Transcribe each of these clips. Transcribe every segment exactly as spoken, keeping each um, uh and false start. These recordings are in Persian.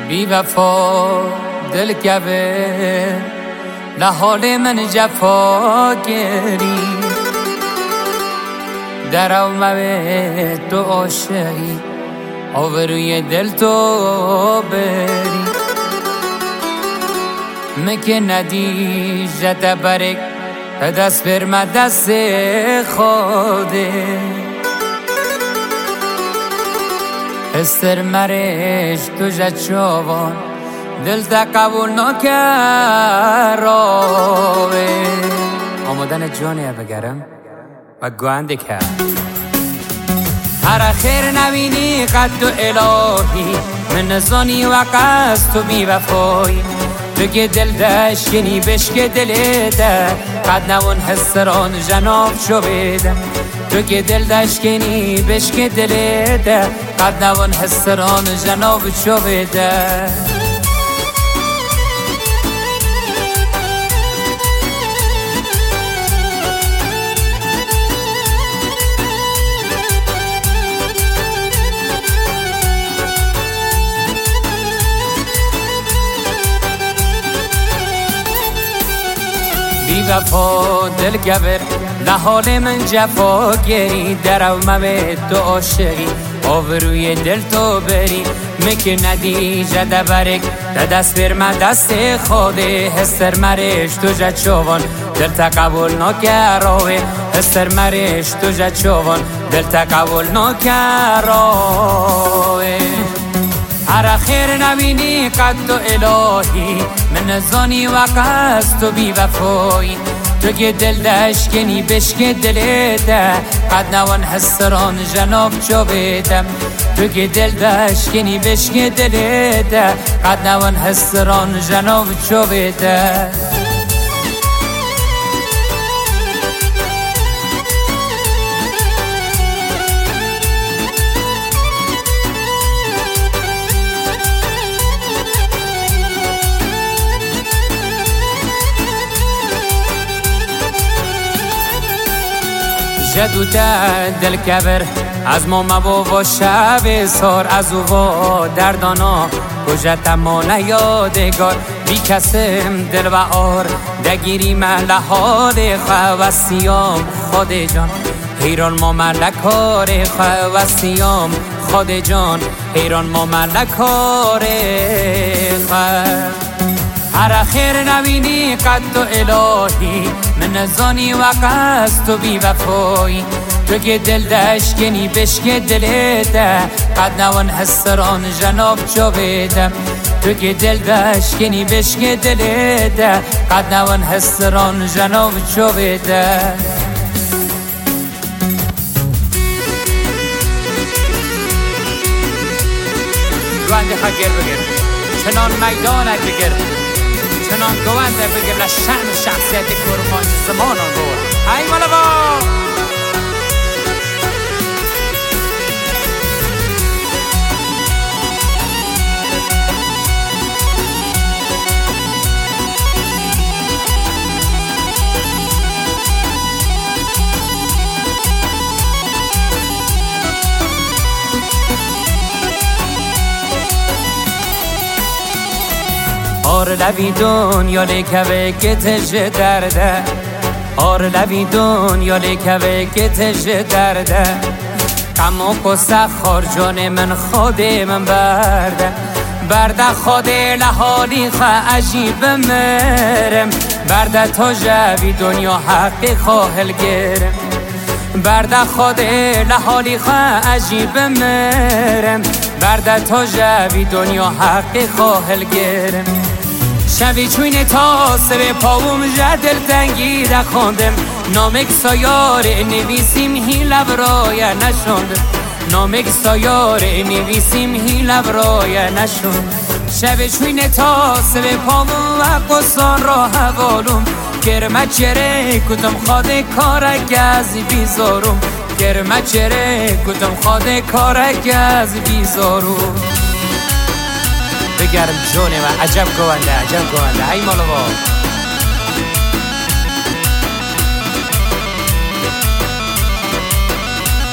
بی وفا دل گوه لحال من جفا گری در اومه تو عاشقی آوروی دل تو بری مکه ندی جده برک دست برم دست خوده استر مرش تو جد شوان دل تا قبول نکراوه آمدن جانه بگرم و گوانده کرد هر خیر نبینی قد و الهی من زانی و قصد تو بی وفایی تو که دل دشکنی بشک دلیده قد نوان حسران جناب شو بیده تو که دل دشکنی بشک دلیده قد نوان حسران جناب شو بیده بی وفا دل گبر لحال من جفا گری در اومه تو عاشقی آوروی دل تو بری مکه ندی جده برک دست برم دست خوده هستر مرش تو جد شوان دل تا قبول نکراوه هستر مرش تو جد شوان دل تا قبول نکراوه هر خیر نبینی قد تو الهی من زانی و قصد تو بی وفایی تو که دل دشکنی بشک دلیده قد نوان حسران جناب چو بیدم تو که دل دشکنی بشک دلیده قد نوان حسران جناب چو بیده جدوده دل کبر از ما مبو و شب سار از او و دردانا کجت ما نیادگار بی کسم دل و آر دگیری محل حال خواه و سیام خود جان حیران ما ملکار خواه و سیام خود جان حیران ما ملکار خواه هر خیر نبینی قد تو الهی من زانی و قصد تو بی وفایی تو که دل دشکنی بشک دلیده قد نوان حسران جناب چو بیدم تو که دل دشکنی بشک دلیده قد نوان حسران جناب چو بیده گوانده خگر بگیر چنان میدانت بگیر چنان گوانده بگیر لشن شخصیت قربان زمان آنگور های ملوا آر لبی دنیا لیکوه که تجه درده آر لبی دنیا لیکوه که تجه درده غم و قصه خار جان من خود من برده برده خود لحالی خواه عجیب مرم برده تا جوی دنیا حقی خواهل گرم برده خود لحالی خواه عجیب مرم برده تا جوی دنیا حقی خواهل گرم شبی چوین تا سبه پاوم جدل تنگی ده خوندم نامک سایار نویسیم هی لبرای نشوندم نامک سایار نویسیم هی لبرای نشوندم شبی چوین تا سبه پاوم و قصان را حوالم گرمه چره کدام خواده کارک از بیزارم گرمه چره کدام خواده کارک از بیزارم بگرم جونه و عجب گوانده عجب گوانده ای مالوا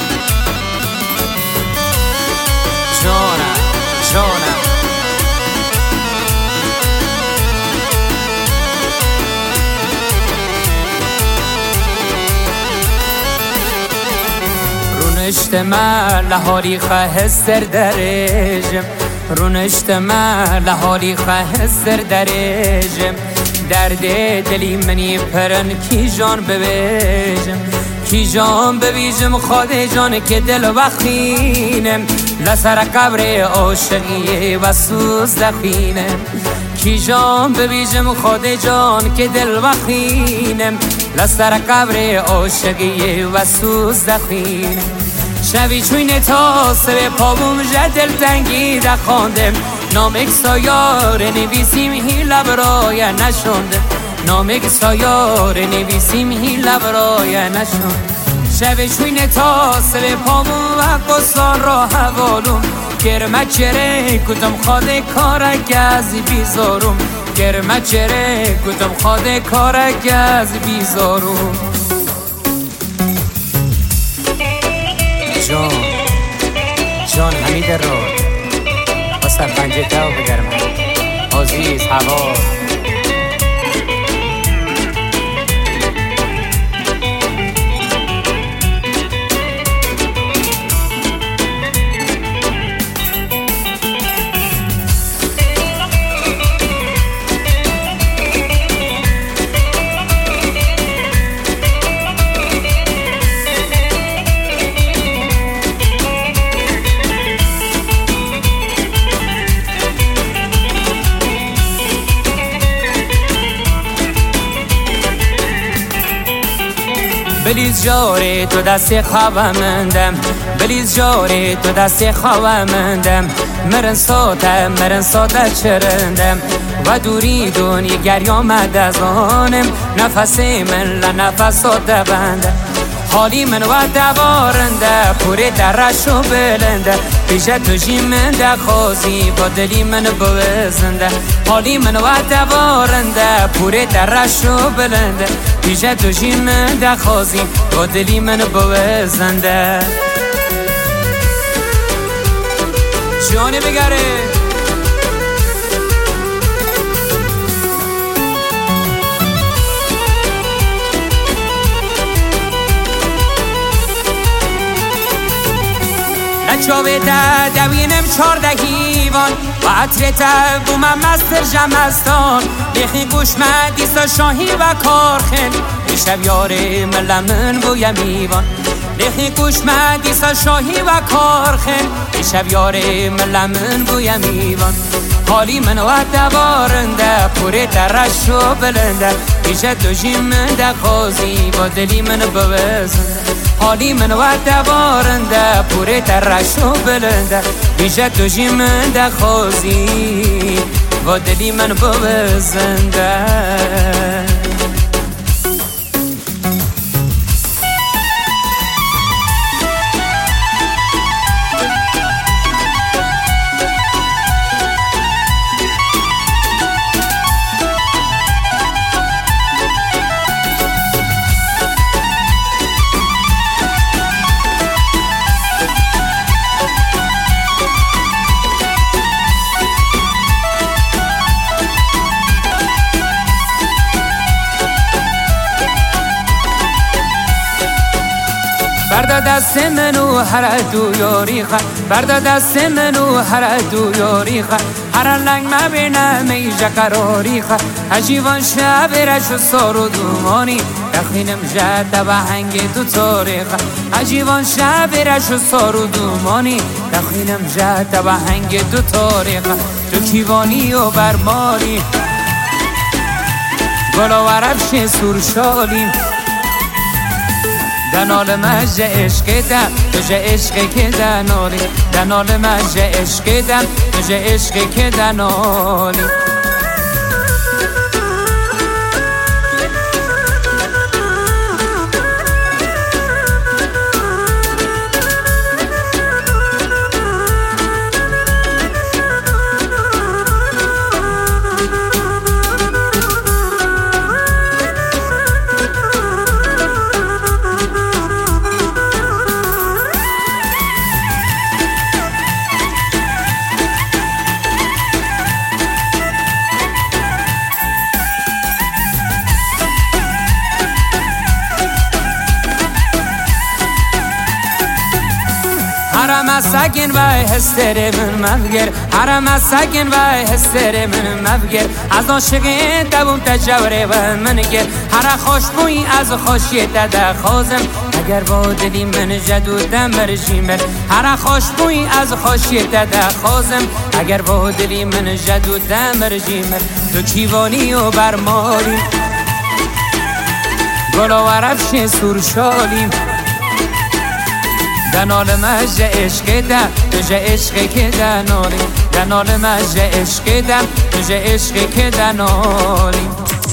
جانم جانم رونشت ما لحالی خواهستر درجم رونشت ما لحالی خواهستر درجم درد دلی منی پرن کی جان ببیجم کی جان ببیجم خود جان که دل وخینم لسر قبر عاشقی و سوز دخینم کی جان ببیجم خود جان که دل وخینم لسر قبر عاشقی و سوز دخینم شوی چوین تا سر پابوم جدل تنگی دخاندم نامک سایار نویسیم هی لبرای نشوندم نامک سایار نویسیم هی لبرای نشوندم شوی چوین تا سر پابوم و قصان را حوالوم گرمه چره کتم خود کارک از بیزارم گرمه چره کتم خود کارک از بیزارم جان جان حمید را بسر پنجه تو بگرم عزیز هوا بلیز جاره تو دست خوابمندم بلیز جاره تو دست خوابمندم مرن ساتم مرن ساته چرندم و دوری دنیا گری آمد از آنم نفس من لنفس ساته بندم حالی من و دوارنده پوری درش و بلنده پیش تو جیمنده خوزی با دلی من بوزنده حالی من و دوارنده پوری درش و بلنده پیش تو جیمنده خوزی با دلی من بوزنده جانه بگره چاوه تا دوینم چارده هیوان و عطر تا بومم مستر جمستان لیخی گوش مدیسا شاهی و کارخن بیشب یاره ملمن بویم ایوان لیخی گوش مدیسا شاهی و کارخن بیشب یاره ملمن بویم ایوان حالی من و دوارنده پوری ترش و بلنده بیشه تو جیمنده خوزی با دلی من بوزنده حالی من و دوارنده پوری ترش و بلنده بیشه تو جیمنده خوزی با دلی من بوزنده بردا دست منو هر دو یاری خا بردا دست منو هر دو یاری خا هر لنگ مبینم ایجا قراری خا هجیوان شب رش سار و دومانی دخینم جد و هنگ دو تاریخا هجیوان شب رش سار و دومانی دخینم جد و هنگ دو تاریخا تو کیوانی و برماری گلا و رفش سورشالیم دنال مجه عشق دم توجه عشق که دنالی دنال مجه عشق دم توجه عشق که دنالی حرم ساکن و هستر من مفگر حرم ساکن و هستر من مفگر از عاشق دوم تجوره و من گر هر خوشبوی از خوشی داده خوزم اگر با دلی من جدودم برجیمر هر خوشبوی از خوشی داده خوزم اگر با دلی من جدودم برجیمر تو کیوانی و برمالیم گلا و رفش سرشالیم دنال مجد عشق دم تجه عشق که دنالیم دنال مجد عشق دم تجه عشق که دنالیم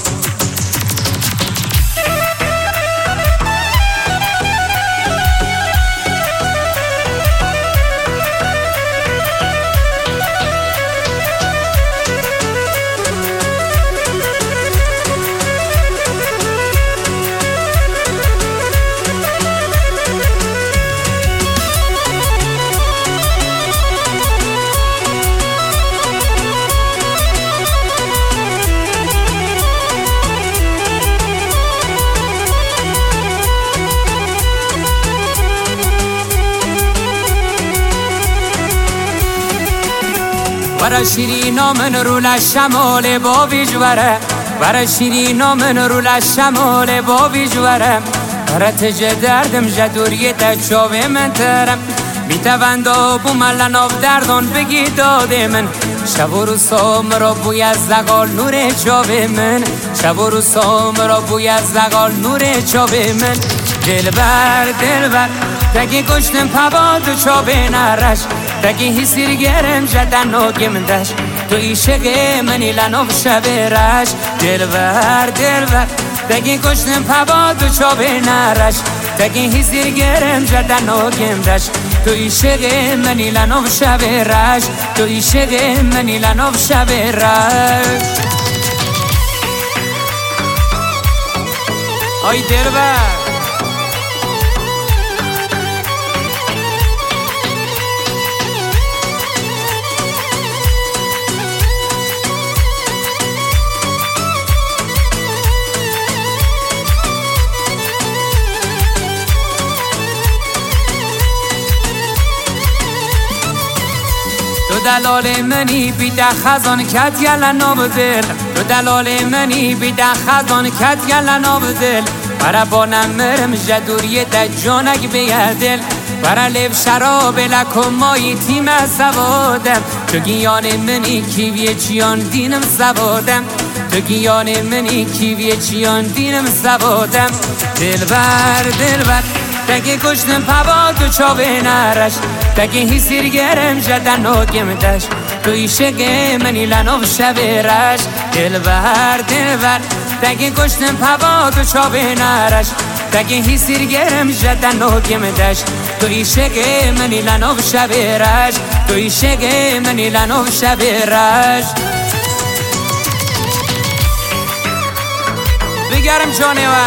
ورا شیرینا من رو لشمال با ویجوره ورا شیرینا من رو لشمال با ویجوره ورا تجه دردم جدوریه تچاوه من ترم میتوندا بو ملناف دردان بگی داده من شب و روزا مرا بوی از زغال نور چاوه من شب و روزا مرا بوی از زغال نور چاوه من دلبر دلبر تگی گشتم پباد و چاوه نرش تگی حسیر گرم جدن و گمدش تو ایشق منی لنوف شب رش دلبر دلبر تگی گشتم پباد و چاوه نرش تگی حسیر گرم جدن و گمدش تو ایشق منی لنوف شب رش تو ایشق منی لنوف شب رش آی دلبر تو دلال منی بیده خزان کت یلا ناب دل تو دلال منی بیده خزان کت یلا ناب دل برا بانم مرم جدوریه ده جانک بیه دل برا لیف شراب لکم مایی تیم سوادم تو گیان منی کیوی چیان دینم سوادم تو گیان منی کیوی چیان دینم سوادم دلبر دلبر تگه کشتم پباد و چاوه نرش تگه حسیر گرم جدن و گمدش تو ایشق منی لنوف شب رش دلبر دلبر تگه کشتم پباد و چاوه نرش تگه حسیر گرم جدن و گمدش تو ایشق منی لنوف شب رش تو ایشق منی لنوف شب رش بگرم جانه و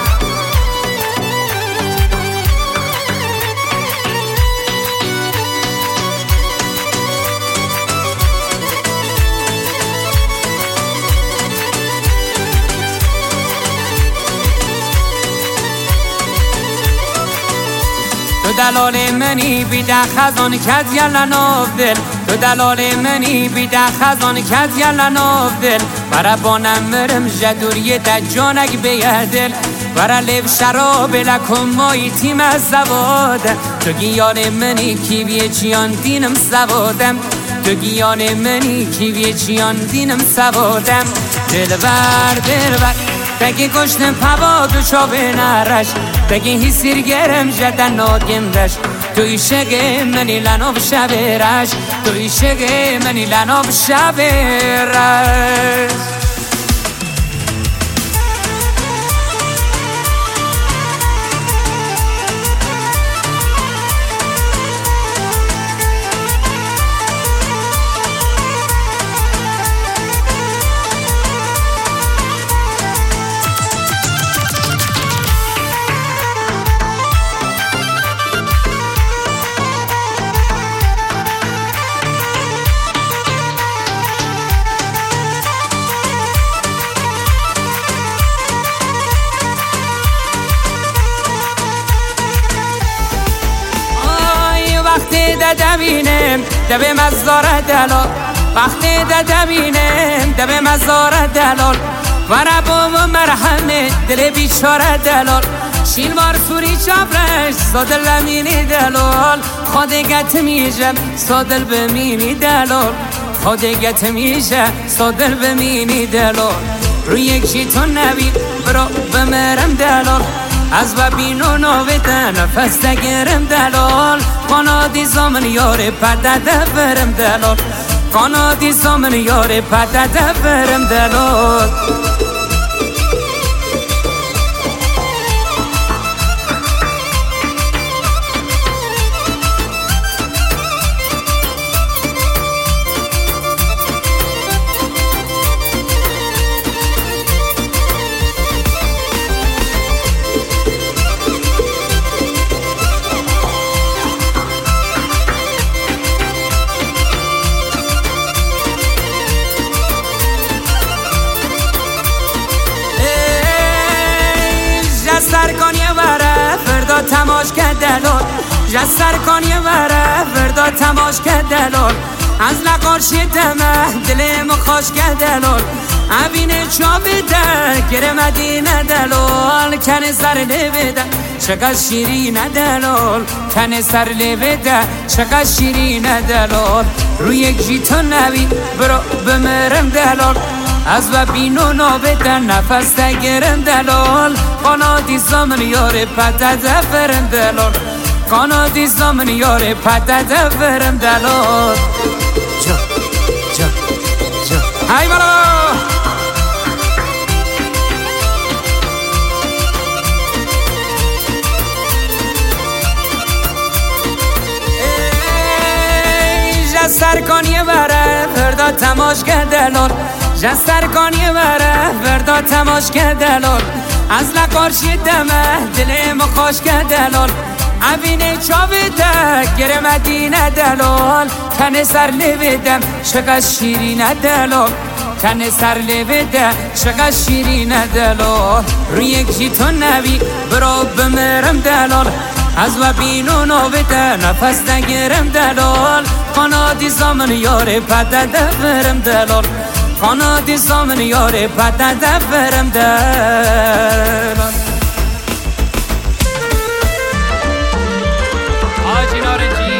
تو دلال منی بیده خزان کت یلا ناف دل تو دلال منی بیده خزان کت یلا ناف دل برا بانم مرم جدوریه ده جانک بیه دل برا لیف شراب لکم مایی تیم سوادم تو گیان منی کیوی چیان دینم سوادم تو گیان منی کیوی چیان دینم سوادم دلبر دلبر تگی کشتم پباد و چاوه نرش تگی حسیر گرم جدن و گمدش تو ایشق منی لنوف شب رش تو ایشق منی لنوف شب رش دبینم دب مزار دلال وقتی دبینم دب مزار دلال و ربا و مرحمه دل بیچاره دلال شیلوار سوری چابرش سادل لمینی دلال خودگت میشم سادل بمینی دلال خودگت میشه سادل بمینی دلال روی یک جیتون نبی برو بمرم دلال از و بینو نویده نفس دگرم دلال قنادی زمن یار پدده برم دلال قنادی زمن یار پدده برم دلال سرکانی وره فردا تماش که دلال جز سرکانی وره فردا تماش که دلال از لقارشی دمه دلم خوش که دلال عبینه چابده گره مدینه دلال کنه سر لبده چقدر شیرینه دلال کنه سر لبده چقدر شیرینه دلال روی یک جیتون نبی برو بمرم دلال از و بینو نابدن نفس دگرم دلال قنادی زمن یار پدده برم دلال قنادی زمن یار پدده برم دلال جا جا جا های بالا ای سرکانی وره فردا تماش که دلال جز سرکانی وره فردا تماش که دلال از لقارشی دمه دلم خوش که دلال عبینه چابده گره مدینه دلال کنه سر لبدم چقدر شیرینه دلال کنه سر لبده چقدر شیرینه دلال روی یک جیتون نبی برو بمرم دلال از و بینو نوبده نفس نگرم دلال قنادی زمن یار پدده برم دلال قنادی زمن یار پدده برم دلال آجی نارنجی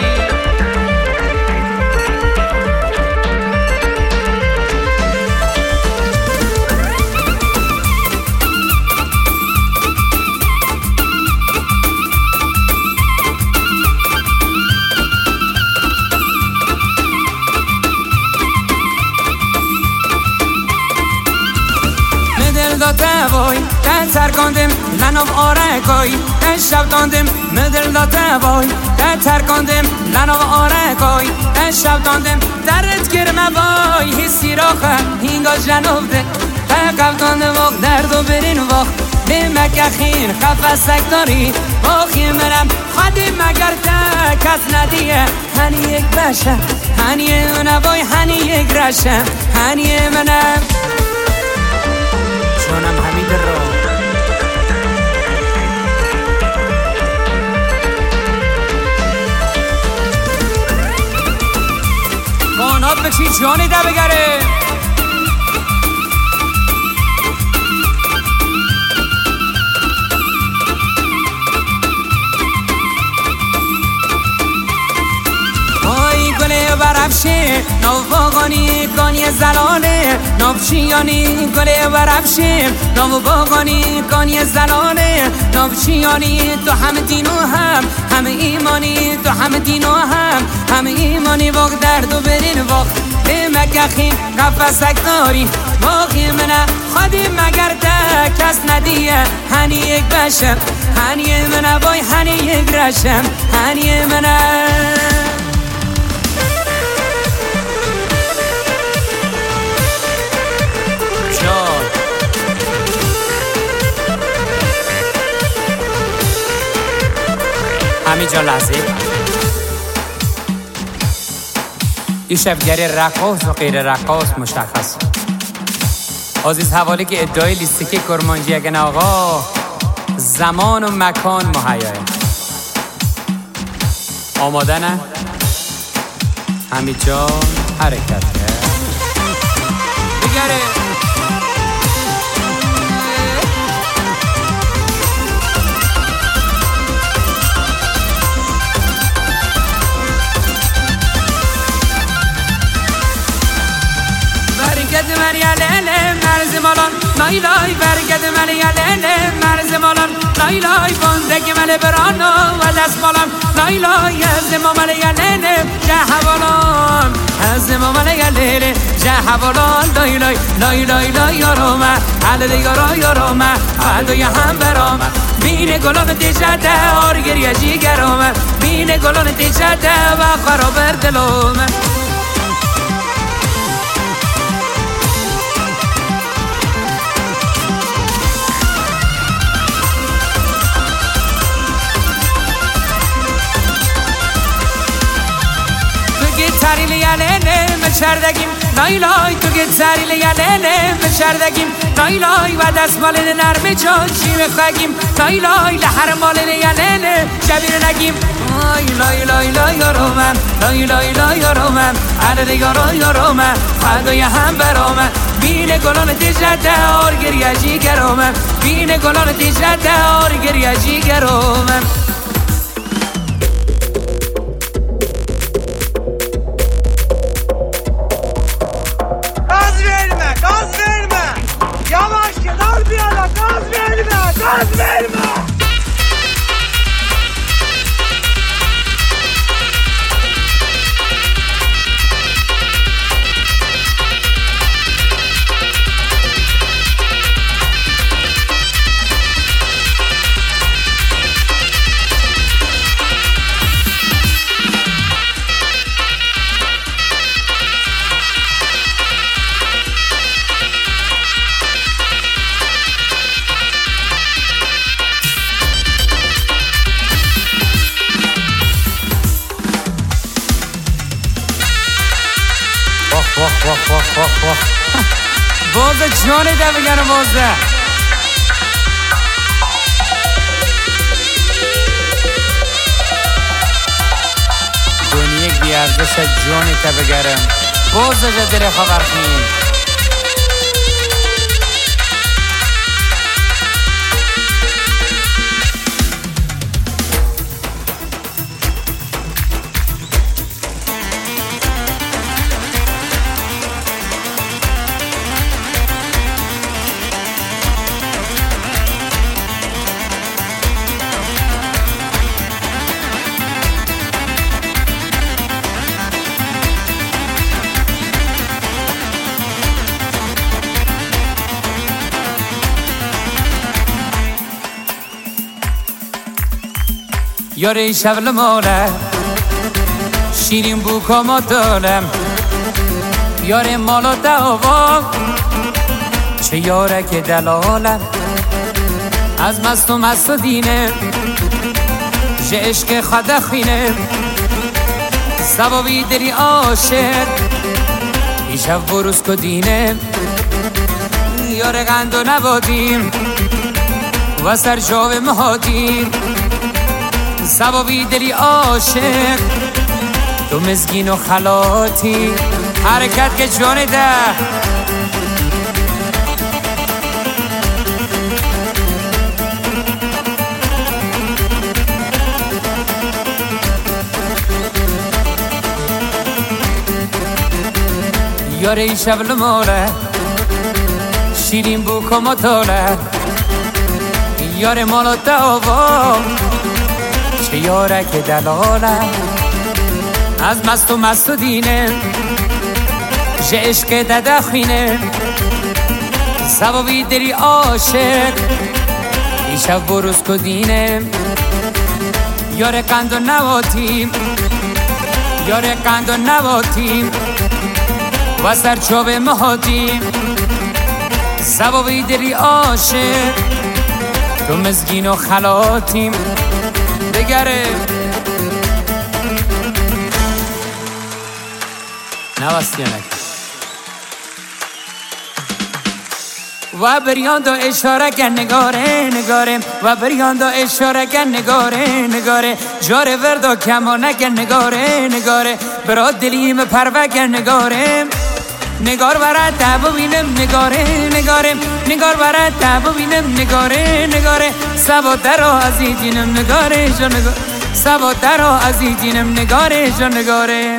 وای دل ترکاندم لناف آرکای دل شب داندم مدل داده وای دل ترکاندم لناف آرکای دل شب داندم درت گرمه وای حسی راخه هینگا جنوب ده قلب دانده وقت درد و برین وقت نمک اخین قفصک داری باخی منم خودی مگر ده کس ندیه هنی یک بشه هنی منه وای هنی یک رشه هنی منم جانم حمید را قانات بکشی جانی ده بگره برفشه نو باغانی کانی زلاله نوچیانی گله برفشه نو باغانی کانی زلاله نوچیانی تو هم دین و هم هم ایمانی تو هم دین و هم هم ایمانی وقت درد و برین وقت مکخین قفصک داری باقی منه خودی مگر ده کس ندیه هنی یک بشم هنی منه بای هنی یک رشم هنی منه همینجا لحظه این شبگری رقاص و غیر رقاص مشخص عزیز حواله که ادعای لیستیکی کرمانجی اگن آقا زمان و مکان مهیاه آماده نه؟ حمید جان حرکت کرد بگره برگد من یلیله مرز مالان لای لای برگد من یلیله مرز مالان لای لای بندگی من برانو و دست مالان لای لای از ما من یلیله جه حوالان از ما من یلیله جه حوالان لای لای لای لای لای یارومه حلل یارا یارومه فدای هم برامه بین گلان دیجده آرگری جیگرومه بین گلان دیجده و خرابر دلومه تریل یلیله مشردگیم لای لای تو گت تریل یلیله مشردگیم لای لای و دست مالن نرم جان شیم خگیم لای لای لحر مالن یلیله شبیر نگیم لای لای لای لای یارومم لای لای لای یارومم عدد یارا یارومم فدای هم برامم بین گلان دیجده آرگری جیگرومم بین گلان دیجده آرگری جیگرومم Yavaş gel bir yana gaz verme gaz verme واه واه واه واه واه بازه جانه ده بگنه بازه دنیا یک بیارزش جانه ده بگرم بازه جا دل خبرخین یاره شبل ماله شیرین بو کما دارم یاره مالا دعوا چه یاره که دلالم از مست و مست و دینه ژه عشق خدخینه سبابی دری عاشق ایشب بروز کدینه یاره غند و نبادیم و سر جاو مهادیم سبابی دلی عاشق تو مزگین و خلاتی حرکت که جانه ده یاره ای شبل ماله شیرین بو کما تاله یاره مالا دعوا چه یاره که دلاله از مست و مست و دینه ژه عشق ددخینه سبابی دری عاشق ایشب بروز کدینه یاره قند و نواتیم یاره قند و نواتیم و سرچوب مهاتیم سبابی دری عاشق تو مزگین و خلاتیم بگره نوستیانک و بریان دو اشاره کن نگاره نگاره و بریان دو اشاره کن نگاره نگاره جاره وردو کمانه کن نگاره نگاره برا دلیم پرو کن نگاره نگار برات تابو بینم نگاره نگاره نگار برات تابو بینم نگاره نگاره سبادر و عزیزینم نگاره جو نگاره سبادر و عزیزینم نگاره جو نگاره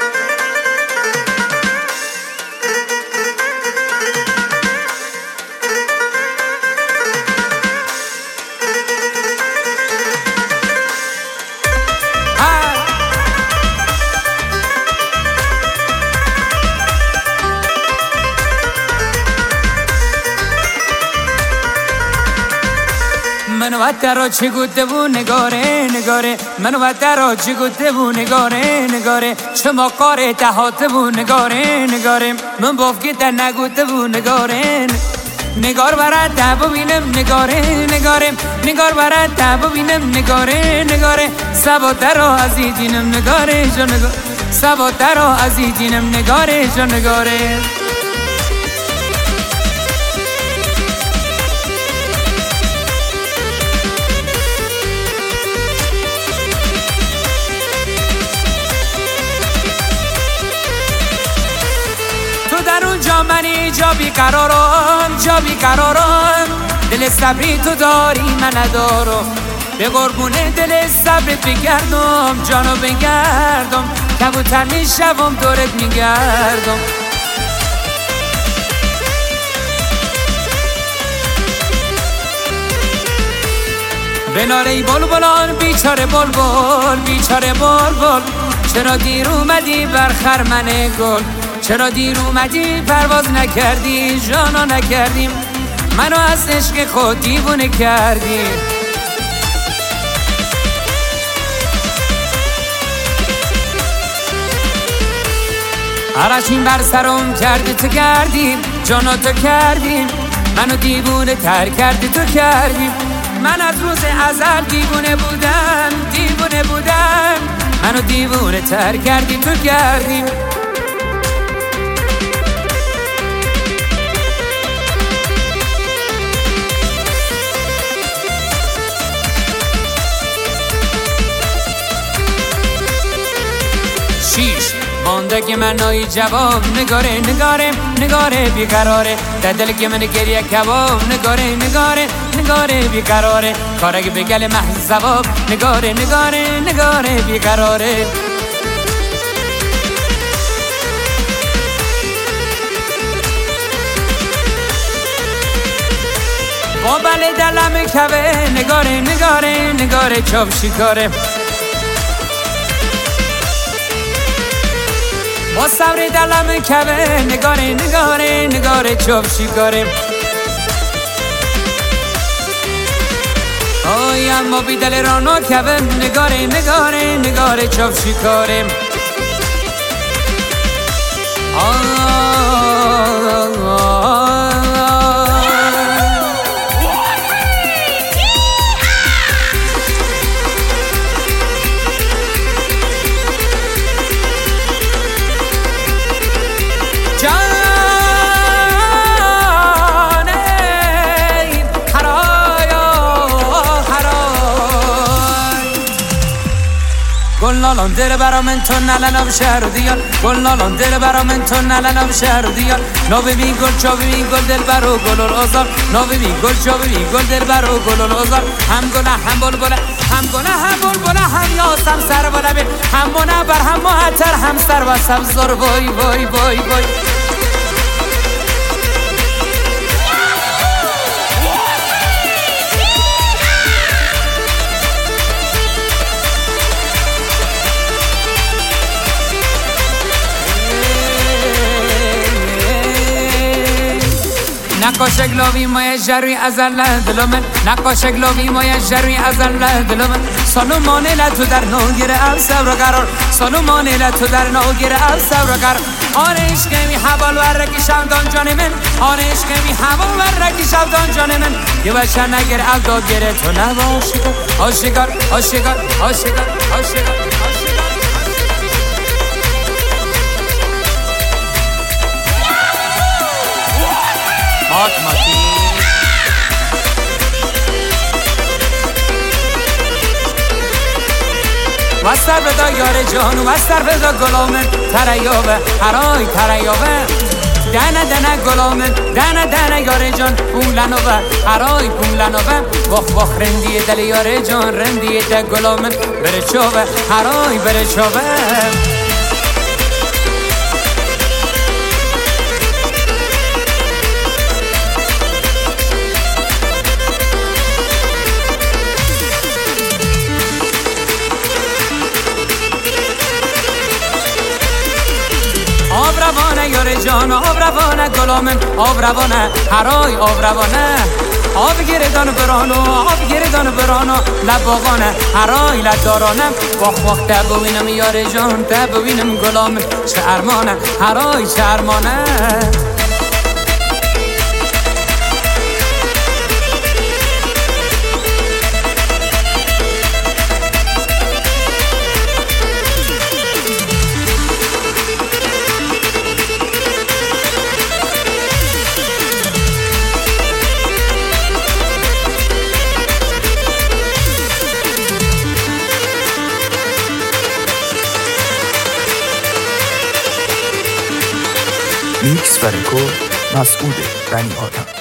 منو وطرا چی گوته بو نگاره نگاره منو وطرا چی گوته بو نگاره نگاره شما کار تحات بو نگاره نگاره من بافگی در نگوته بو نگاره نگار برات تابو بینم نگاره نگاره نگار برات تابو بینم نگاره نگاره سبادر و عزیزینم نگاره جو نگاره سبادر و عزیزینم نگاره جو نگاره در اونجا منی جا بیقرارم جا بیقرارم دل صبری تو داری من ندارم به قربون دل صبرت بگردم جانو بگردم کبوتر میشوم دورت میگردم به ناله بل بلان بیچاره بل بل بیچاره بل بل چرا دیر اومدی بر خرمن گل چرا دیر اومدی پرواز نکردی جانا نکردیم منو از عشق خود دیوونه کردی عرشین بر سرم کردی تو کردیم جانا تو کردیم منو دیوونه تر کردی تو کردیم من از روز ازل دیوونه بودم دیوونه بودم منو دیوونه تر کردی تو کردیم شیش بانده که من نایی جواب نگاره نگاره نگاره بیقراره در دل که من گریه کباب نگاره نگاره نگاره بیقراره کاره که بگل محض زواب نگاره نگاره نگاره بیقراره با بله دلم کبه نگاره نگاره نگاره چوب شکاره با صبر دلم کبه نگاره نگاره نگاره چوب شکاره آی اما بی دل رانو کبه نگاره نگاره نگاره چوب شکاره گل نالان دل برا من تو نلنم شهر و دیار گل نالان دل برا من تو نلنم شهر و دیار نو ببین گل چا ببین گل دل برا گل الازار نو ببین گل چا ببین گل دل برا گل الازار هم گله هم بلبله هم گله هم بلبله هم یاسم سر و لبه هم منبر هم معطر هم سر و سبزار وای وای وای وای نقاش گلوی مایه جروی ازل دلمن نقاش گلوی مایه جروی ازل دلمن سالومانه لتو در نوگیره از صبر قرار سالومانه لتو در نوگیره از صبر قرار آن عشق می حوال ورکی شودان جان من آن عشق می حوال ورکی شودان جان من یه بچه نگر از داد گره تو نباشی آشکار آشکار آشکار آشکار آشکار وستر بدا یار جان وستر بدا گلامن تریابه هرای تریابه دنه دنه گلامن دنه دنه یار جان پولنوه هرای پولنوه واخ واخ رندی دل یار جان رندی دل گلامن بره چوبه هرای بره چوبه آب روانه یار جان آب روانه گلامن آب روانه هرای آب روانه آب گردان برانو آب گردان برانو لباغانه هرای لدارانه واخ واخ تبوینم یار جان تبوینم گلامن چه ارمانه هرای چه ارمانه میکس و رکورد مسعود بنی آدم.